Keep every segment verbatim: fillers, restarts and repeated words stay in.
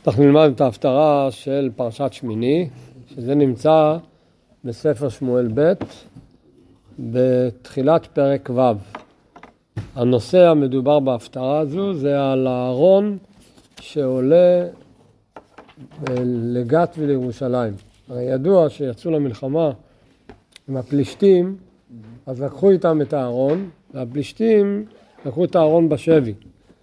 אנחנו נלמד את ההפטרה של פרשת שמיני, שזה נמצא בספר שמואל ב' בתחילת פרק ו'. הנושא המדובר בהפטרה הזו זה על הארון שעולה לגת ולירושלים. הרי ידוע שיצאו למלחמה עם הפלישתים, אז לקחו איתם את הארון, והפלישתים לקחו את הארון בשבי.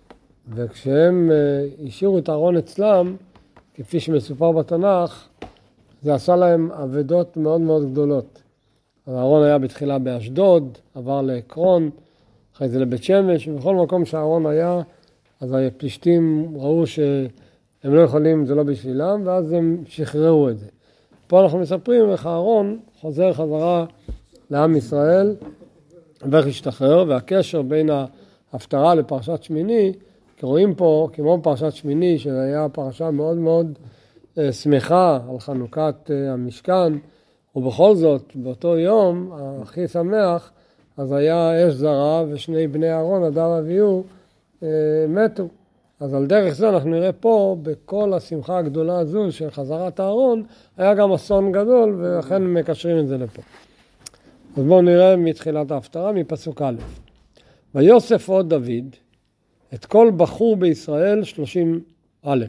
וכשהם השאירו את הארון אצלם, כפי שמסופר בתנ"ך, זה עשה להם עבדות מאוד מאוד גדולות. הארון היה בתחילה באשדוד, עבר לעקרון, אחרי זה לבית שמש, ובכל מקום שהארון היה, אז הפלישתים ראו שהם לא יכולים, זה לא בשבילם, ואז הם שחררו את זה. פה אנחנו מספרים איך הארון חוזר חזרה לעם ישראל, ואיך השתחרר, והקשר בין ההפטרה לפרשת שמיני, כי רואים פה, כמו פרשת שמיני, שזה היה פרשה מאוד מאוד אה, שמחה על חנוכת אה, המשכן, ובכל זאת, באותו יום, הכי שמח, אז היה אש זרה ושני בני אהרון, נדב ואביהו, אה, מתו. אז על דרך זה אנחנו נראה פה, בכל השמחה הגדולה הזו של חזרת הארון, היה גם אסון גדול, ולכן מקשרים את זה לפה. אז בואו נראה מתחילת ההפטרה, מפסוק א'. ויוסף עוד דוד, את כל בחור בישראל שלושים א'.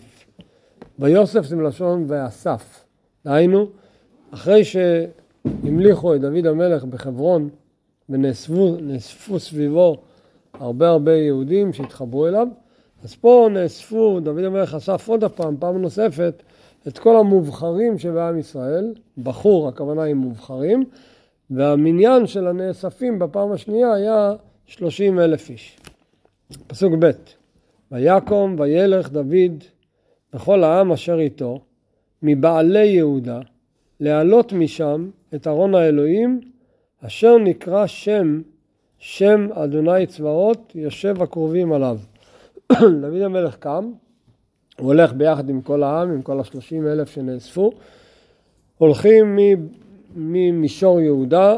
ויוסף זה מלשון ואסף. דהיינו, אחרי שהמליכו את דוד המלך בחברון, ונאספו נאספו סביבו הרבה הרבה יהודים שהתחברו אליו, אז פה נאספו, דוד המלך אסף עוד הפעם, פעם נוספת, את כל המובחרים שבעם ישראל, בחור, הכוונה היא מובחרים, והמניין של הנאספים בפעם השנייה היה שלושים אלף איש. פסוק ב'. ויקום וילך דוד וכל העם אשר איתו מבעלי יהודה להעלות משם את ארון האלוהים אשר נקרא שם שם אדוני צבאות יושב הקרובים עליו. דוד המלך קם, הוא הולך ביחד עם כל העם, עם כל השלושים אלף שנאספו, הולכים ממישור יהודה,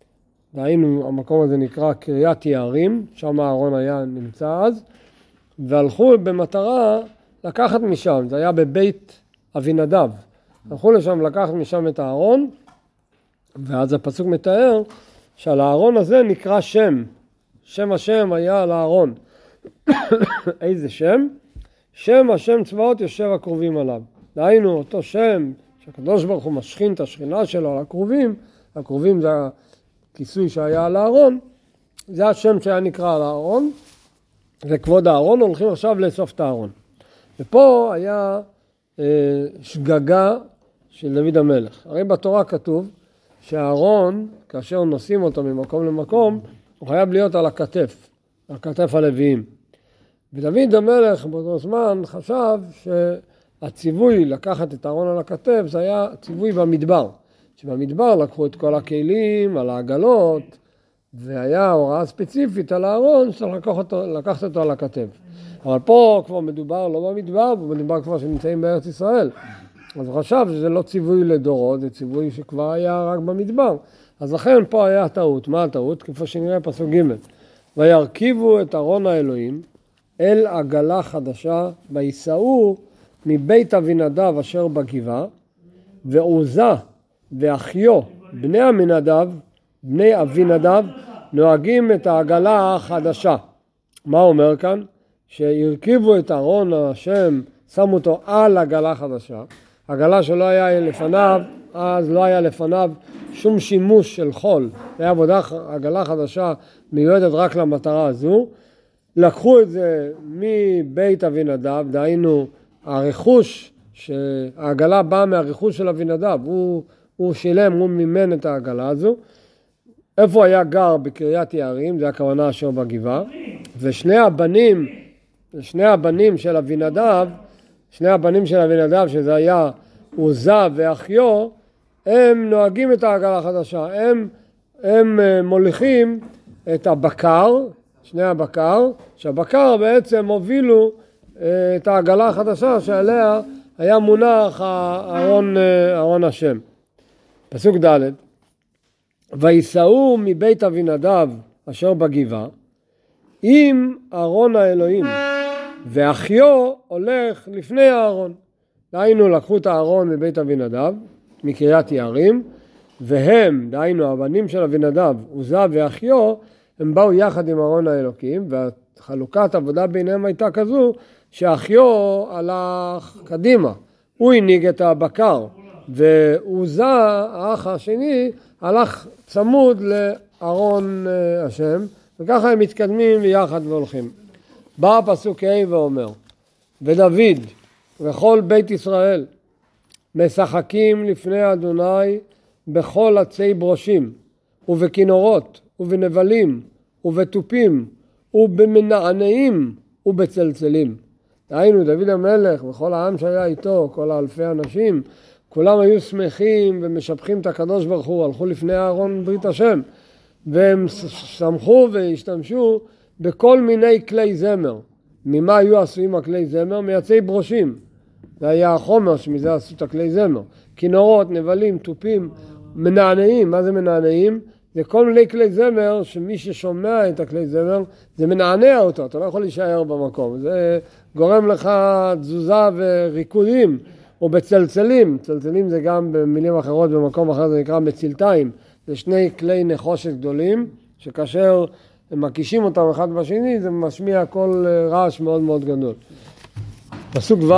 דהיינו המקום הזה נקרא קריית יערים, שם הארון היה נמצא אז, והלכו במטרה לקחת משם, זה היה בבית אבינדב, הלכו לשם לקחת משם את הארון, ואז הפסוק מתאר שעל הארון הזה נקרא שם, שם השם היה על הארון. איזה שם? שם השם צבאות יושב הקרובים עליו. דהיינו אותו שם שהקדוש ברוך הוא משכין את השכינה שלו על הקרובים, הקרובים זה הכיסוי שהיה על הארון, זה השם שהיה נקרא על הארון, זה כבוד הארון, הולכים עכשיו לאסוף את הארון. ופה היה אה, שגגה של דוד המלך. הרי בתורה כתוב שהארון, כאשר נושאים אותו ממקום למקום, הוא חייב להיות על הכתף, על כתף הלוויים. ודוד המלך באותו זמן חשב שהציווי לקחת את הארון על הכתף, זה היה ציווי במדבר. שבמדבר לקחו את כל הכלים על העגלות, והיה הוראה ספציפית על הארון שצריך לקחת אותו, לקחת אותו על הכתף. אבל פה כבר מדובר לא במדבר, במדבר כבר שנמצאים בארץ ישראל. אז הוא חשב שזה לא ציווי לדורות, זה ציווי שכבר היה רק במדבר. אז לכן פה היה טעות. מה הטעות? כפי שנראה פסוק ג'. וירכיבו את ארון האלוהים אל עגלה חדשה, ויסעו מבית אבינדב אשר בגבעה, ועוזה ואחיו, בני אבינדב, בני אבינדב, נוהגים את העגלה החדשה. מה אומר כאן? שהרכיבו את ארון השם, שמו אותו על עגלה חדשה. עגלה שלא היה לפניו, אז לא היה לפניו שום שימוש של חול. היה עבודה, עגלה חדשה מיועדת רק למטרה הזו. לקחו את זה מבית אבינדב, דהיינו הרכוש, שהעגלה באה מהרכוש של אבינדב, הוא, הוא שילם, הוא מימן את העגלה הזו. איפה היה גר? בקריית יערים, זה הכוונה אשר בגבעה, ושני הבנים, שני הבנים של אבינדב, שני הבנים של אבינדב, שזה היה עוזה ואחיו, הם נוהגים את העגלה החדשה, הם, הם מוליכים את הבקר, שני הבקר, שהבקר בעצם הובילו את העגלה החדשה שעליה היה מונח ארון, ארון השם. פסוק ד'. ויסעו מבית אבינדב אשר בגבעה עם ארון האלוהים, ואחיו הולך לפני הארון. דהיינו לקחו את הארון מבית אבינדב, מקריית יערים, והם, דהיינו הבנים של אבינדב, עוזה ואחיו, הם באו יחד עם ארון האלוקים, והחלוקת עבודה ביניהם הייתה כזו, שאחיו הלך קדימה, הוא הנהיג את הבקר, ועוזה, האח השני, הלך צמוד לארון השם, וככה הם מתקדמים ביחד והולכים. בא הפסוק ה' ואומר, ודוד וכל בית ישראל משחקים לפני אדוני בכל עצי ברושים, ובכינורות, ובנבלים, ובתופים, ובמנענעים, ובצלצלים. דהיינו, דוד המלך וכל העם שהיה איתו, כל האלפי אנשים, כולם היו שמחים ומשבחים את הקדוש ברוך הוא, הלכו לפני ארון ברית השם, והם שמחו והשתמשו בכל מיני כלי זמר. ממה היו עשויים הכלי זמר? מעצי ברושים. זה היה החומר שמזה עשו את הכלי זמר. כינורות, נבלים, תופים, מנענעים. מה זה מנענעים? זה כל מיני כלי זמר שמי ששומע את הכלי זמר, זה מנענע אותו, אתה לא יכול להישאר במקום. זה גורם לך תזוזה וריקודים, או בצלצלים. צלצלים זה גם במילים אחרות, במקום אחר זה נקרא בצלתיים. זה שני כלי נחושת גדולים, שכאשר הם מקישים אותם אחד בשני, זה משמיע כל רעש מאוד מאוד גדול. פסוק ו'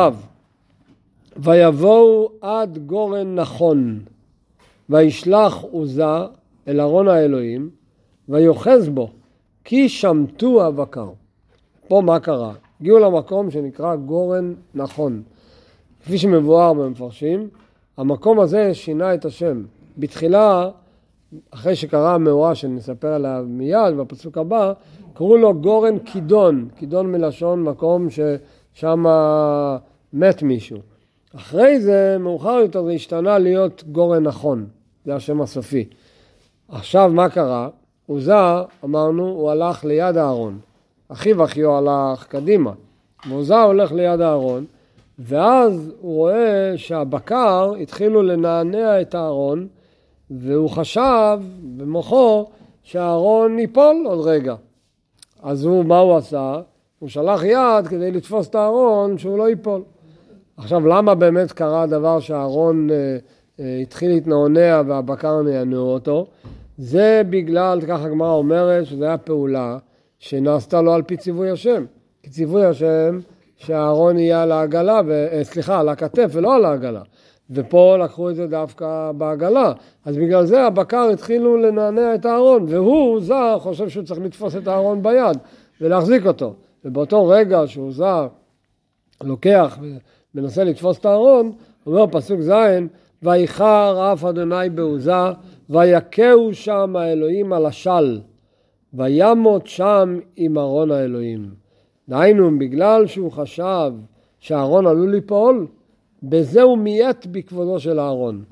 ויבואו עד גורן נחון, וישלח עוזה אל ארון האלוהים, ויוחז בו, כי שמטו הבקר. פה מה קרה? הגיעו למקום שנקרא גורן נחון. כפי שמבואר במפרשים, המקום הזה שינה את השם. בתחילה, אחרי שקרה המאורע שנספר עליו מיד, בפסוק הבא, קראו לו גורן קידון. קידון מלשון מקום ששם מת מישהו. אחרי זה, מאוחר יותר, זה השתנה להיות גורן נחון. זה השם הסופי. עכשיו מה קרה? עוזה, אמרנו, הוא הלך ליד הארון. אחיו אחיו הלך קדימה. ועוזה הולך ליד הארון, ואז הוא רואה שהבקר התחילו לנענע את הארון, והוא חשב במוחו שהארון ייפול עוד רגע. אז הוא, מה הוא עשה? הוא שלח יד כדי לתפוס את הארון שהוא לא ייפול. עכשיו, למה באמת קרה הדבר שהארון אה, אה, התחיל להתנענע והבקר נענעו אותו? זה בגלל, ככה הגמרא אומרת, שזו הייתה פעולה שנעשתה לו על פי ציווי השם. כי ציווי השם שהארון יהיה על העגלה, ו... סליחה, על הכתף ולא על העגלה. ופה לקחו את זה דווקא בעגלה. אז בגלל זה הבקר התחילו לנענע את הארון, והוא, זר, חושב שהוא צריך לתפוס את הארון ביד ולהחזיק אותו. ובאותו רגע שהוא זר, לוקח ומנסה לתפוס את הארון, אומר פסוק זין, ויחר אף אדוני בעוזה, ויקהו שם האלוהים על השל, וימות שם עם ארון האלוהים. דהיינו, בגלל שהוא חשב שהארון עלול ליפול, בזה הוא מייט בכבודו של הארון.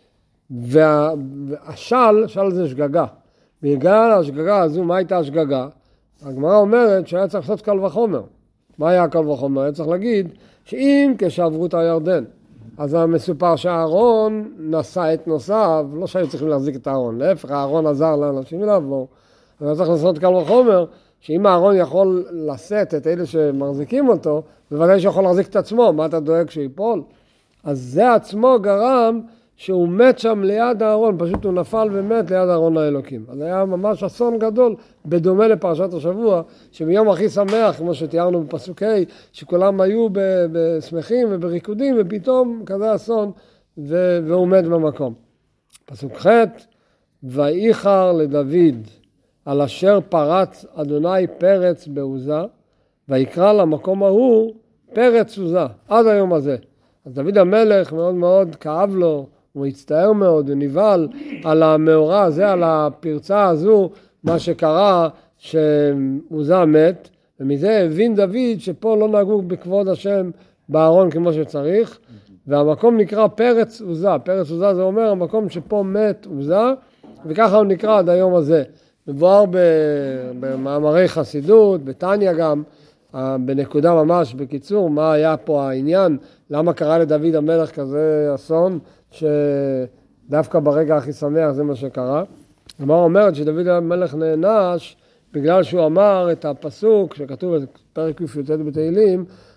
והשל, של זה שגגה. בגלל השגגה הזו, מה הייתה השגגה? הגמרא אומרת שהיה צריך לעשות קל וחומר. מה היה קל וחומר? היה צריך להגיד שאם כשעברו את הירדן, אז המסופר שהארון נשא את נוסעיו, לא שהיו צריכים להחזיק את הארון, להפך, הארון עזר לאנשים לעבור. אבל היה צריך לעשות קל וחומר, שאם הארון יכול לשאת את אלה שמחזיקים אותו, בוודאי שיכול להחזיק את עצמו, מה אתה דואג שיפול? אז זה עצמו גרם שהוא מת שם ליד הארון, פשוט הוא נפל ומת ליד הארון האלוקים. אז היה ממש אסון גדול, בדומה לפרשת השבוע, שביום הכי שמח, כמו שתיארנו בפסוק ה', שכולם היו בשמחים ובריקודים, ופתאום כזה אסון, והוא מת במקום. פסוק ח' ואיחר לדוד, על אשר פרץ אדוני פרץ בעוזה, ויקרא למקום ההוא פרץ עוזה, עד היום הזה. אז דוד המלך מאוד מאוד כאב לו, הוא הצטער מאוד ונבהל על המאורע הזה, על הפרצה הזו, מה שקרה שעוזה מת, ומזה הבין דוד שפה לא נהגו בכבוד השם בארון כמו שצריך, והמקום נקרא פרץ עוזה. פרץ עוזה זה אומר המקום שפה מת עוזה, וככה הוא נקרא עד היום הזה. מבואר במאמרי חסידות, בתניא גם, בנקודה ממש בקיצור, מה היה פה העניין, למה קרה לדוד המלך כזה אסון, שדווקא ברגע הכי שמח זה מה שקרה. הגמרא אומרת שדוד המלך נענש, בגלל שהוא אמר את הפסוק שכתוב בפרק י"ט בתהילים,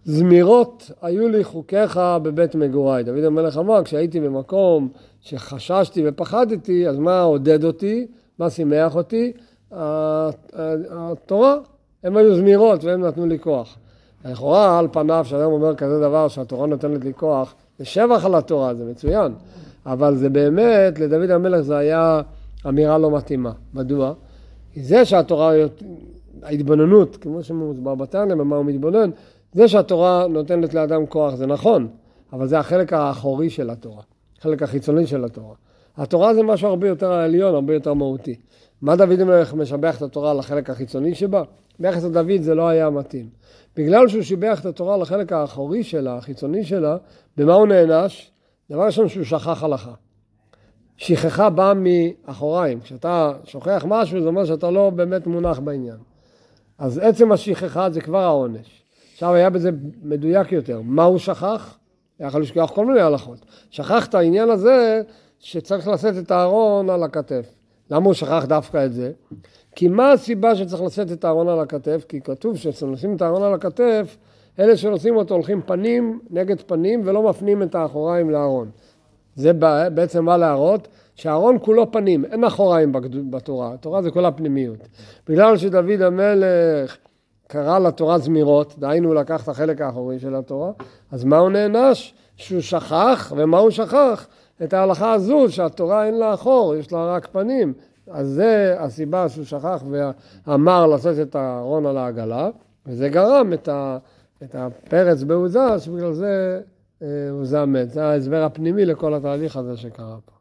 זמירות היו לי חוקיך בבית מגוריי. דוד המלך אמר, כשהייתי במקום שחששתי ופחדתי, אז מה עודד אותי? מה שימח אותי? התורה. הם היו זמירות והם נתנו לי כוח. לכאורה, על פניו, שאדם אומר כזה דבר שהתורה נותנת לי כוח, זה שבח על התורה, זה מצוין. אבל זה באמת, לדוד המלך זה היה אמירה לא מתאימה. מדוע? כי זה שהתורה, ההתבוננות, כמו שמוסבר בתניא, במה הוא מתבונן, זה שהתורה נותנת לאדם כוח, זה נכון, אבל זה החלק האחורי של התורה, החלק החיצוני של התורה. התורה זה משהו הרבה יותר עליון, הרבה יותר מהותי. מה דוד המלך משבח את התורה לחלק החיצוני שבה? ביחס לדוד זה לא היה מתאים. בגלל שהוא שיבח את התורה לחלק האחורי שלה, החיצוני שלה, במה הוא נענש? דבר ראשון שהוא שכח הלכה. שכחה באה מאחוריים. כשאתה שוכח משהו, זה אומר שאתה לא באמת מונח בעניין. אז עצם השכחה זה כבר העונש. עכשיו היה בזה מדויק יותר. מה הוא שכח? יכול לשכוח כל מיני הלכות. שכח את העניין הזה שצריך לשאת את הארון על הכתף. למה הוא שכח דווקא את זה? כי מה הסיבה שצריך לשאת את הארון על הכתף? כי כתוב שנשים את הארון על הכתף, אלה שנושאים אותו הולכים פנים נגד פנים ולא מפנים את האחוריים לארון. זה בעצם מה להראות? שהארון כולו פנים, אין אחוריים בתורה. התורה זה כל הפנימיות. בגלל שדוד המלך קרא לתורה זמירות, דהיינו לקח את החלק האחורי של התורה, אז מה הוא נענש? שהוא שכח, ומה הוא שכח? את ההלכה הזו שהתורה אין לה אחור, יש לה רק פנים. אז זה הסיבה שהוא שכח ואמר לעשות את הארון על העגלה, וזה גרם את, ה, את הפרץ בעוזה, שבגלל זה הוא זמת. זה ההסבר הפנימי לכל התהליך הזה שקרה פה.